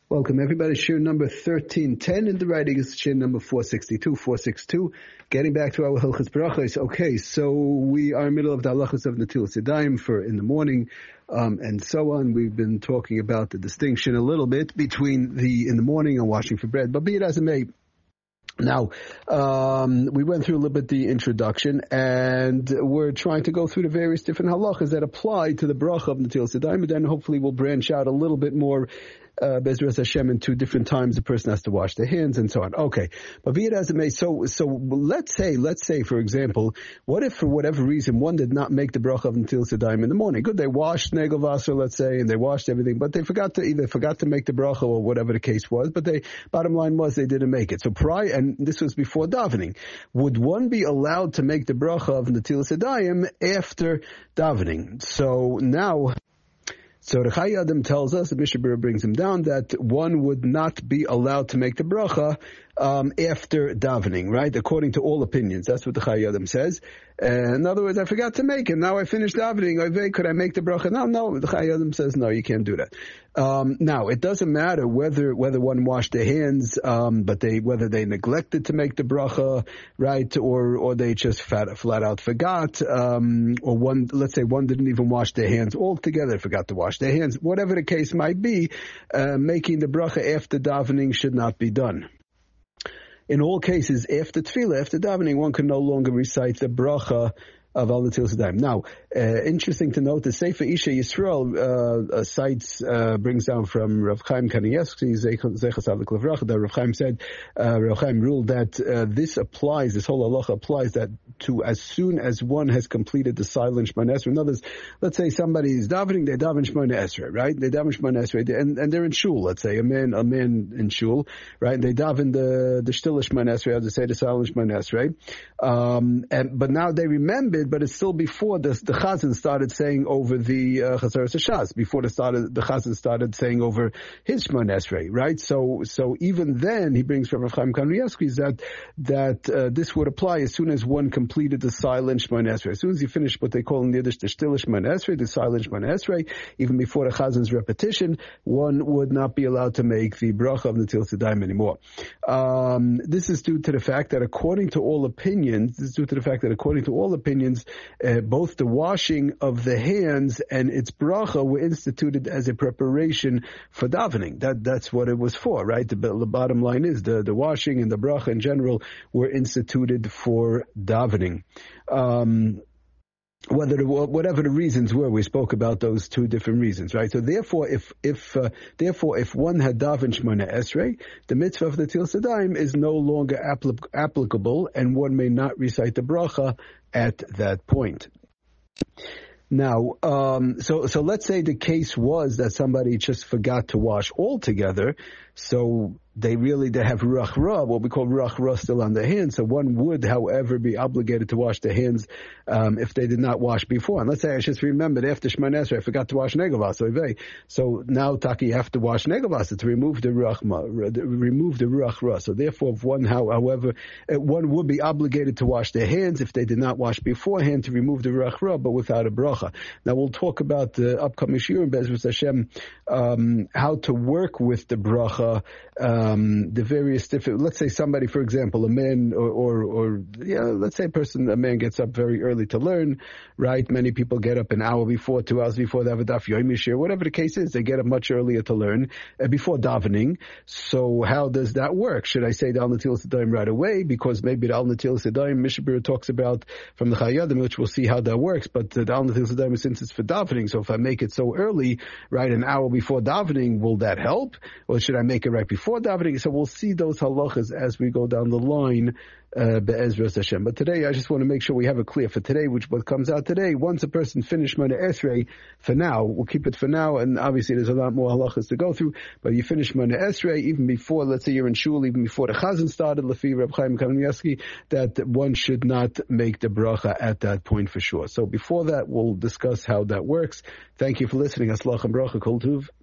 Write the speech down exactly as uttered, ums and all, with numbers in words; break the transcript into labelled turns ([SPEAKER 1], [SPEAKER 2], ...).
[SPEAKER 1] Welcome everybody. Shir number thirteen ten in the writing is shir number four sixty-two, four sixty-two. Getting back to our Hilchos Brachos. Okay, so we are in the middle of the halachas of Netilas Yadayim for in the morning, um, and so on. We've been talking about the distinction a little bit between the in the morning and washing for bread, but be it as it may. Now, um, we went through a little bit the introduction, and we're trying to go through the various different halachas that apply to the bracha of Netilas Yadayim, and then hopefully we'll branch out a little bit more, uh, Bezras Hashem, in two different times the person has to wash their hands and so on. Okay. But be it as it may, so, so let's say, let's say, for example, what if for whatever reason one did not make the bracha of Netilas Yadayim in the morning? Good, they washed Negel Vaser, let's say, and they washed everything, but they forgot to, either forgot to make the bracha or whatever the case was, but they, bottom line was they didn't make it. So prior, and this was before davening, would one be allowed to make the bracha of Netilas Yadayim after davening? So now, so the Chai Adam tells us, the Mishnah Berurah brings him down, that one would not be allowed to make the bracha um, after davening, right? According to all opinions. That's what the Chai Adam says. Uh, in other words, I forgot to make it. Now I finished davening. Could I make the bracha? No, no. The Chai Adam says, no, you can't do that. Um, now, it doesn't matter whether whether one washed their hands, um, but they whether they neglected to make the bracha, right, or or they just flat, flat out forgot, um, or one, let's say one didn't even wash their hands altogether, forgot to wash their hands. Whatever the case might be, uh, making the bracha after davening should not be done. In all cases, after tefillah, after davening, one can no longer recite the bracha of Al Netilas Yadayim. Now, uh, interesting to note, the Sefer Isha Yisrael uh, uh, cites, uh, brings down from Rav Chaim Kanievsky, Zechas Avik Levracha, that Rav Chaim said, uh, Rav Chaim ruled that uh, this applies, this whole halacha applies that to as soon as one has completed the silent Shemona Esrei. In other words, let's say somebody is davening, they daven Shemona Esrei, right? They daven Shemona Esrei, and, and they're in shul, let's say, a man, a man in shul, right? They daven the, the Shtila Shemona Esrei, as they say, the silent Shemona Esrei. Um, and, but now they remembered, but it's still before this, the Chazan started saying over the uh, Chazaras HaShas, before the started, the Chazan started saying over his Shemona Esrei, right? So, so even then, he brings from Rav Chaim Kanievsky that, that, uh, this would apply as soon as one completed the silent Shemona Esrei. As soon as you finish what they call in Yiddish the Shtila Shemona Esrei, the silent Shemona Esrei, even before the Chazan's repetition, one would not be allowed to make the bracha of Netilas Yadayim anymore. Um, this is due to the fact that according to all opinions, this is due to the fact that according to all opinions, uh, both the washing of the hands and its bracha were instituted as a preparation for davening. That, that's what it was for, right? The, the bottom line is the, the washing and the bracha in general were instituted for davening. Um, Whether the, whatever the reasons were, we spoke about those two different reasons, right? So therefore, if if uh, therefore if one had daven Shemona Esrei, the mitzvah of the Netilas Yadayim is no longer apl- applicable, and one may not recite the bracha at that point. Now, um, so so let's say the case was that somebody just forgot to wash altogether, so they really, they have ruach ra, what we call ruach ra still on their hands. So one would, however, be obligated to wash their hands um, if they did not wash before. And let's say I just remembered after Shemona Esrei, I forgot to wash Negel Vaser. So now, Taki, you have to wash Negel Vaser to remove the ruach ma, remove the ruach ra. So therefore, if one, however, one would be obligated to wash their hands if they did not wash beforehand to remove the ruach ra, but without a bracha. Now we'll talk about the upcoming shiur, Bezras Hashem, um, how to work with the bracha. Um, Um, the various different, let's say somebody, for example, a man or, or, or, yeah, let's say a person, a man gets up very early to learn, right? Many people get up an hour before, two hours before they have a daf yomi shir, whatever the case is, they get up much earlier to learn uh, before davening. So how does that work? Should I say the Al Netilas Yadayim right away? Because maybe the Al Netilas Yadayim, Mishnah Berurah talks about from the Chai Adam, which we'll see how that works, but the Al Netilas Yadayim, since it's for davening, so if I make it so early, right, an hour before davening, will that help? Or should I make it right before davening? So we'll see those halachas as we go down the line, uh, be'ezras Hashem. But today, I just want to make sure we have it clear for today, which what comes out today. Once a person finished Shemona Esrei, for now, we'll keep it for now, and obviously there's a lot more halachas to go through, but you finish Shemona Esrei, even before, let's say you're in shul, even before the Chazan started, Lefi Reb Chaim Kanievsky, that one should not make the bracha at that point for sure. So before that, we'll discuss how that works. Thank you for listening. Aslach and bracha, kol tuv.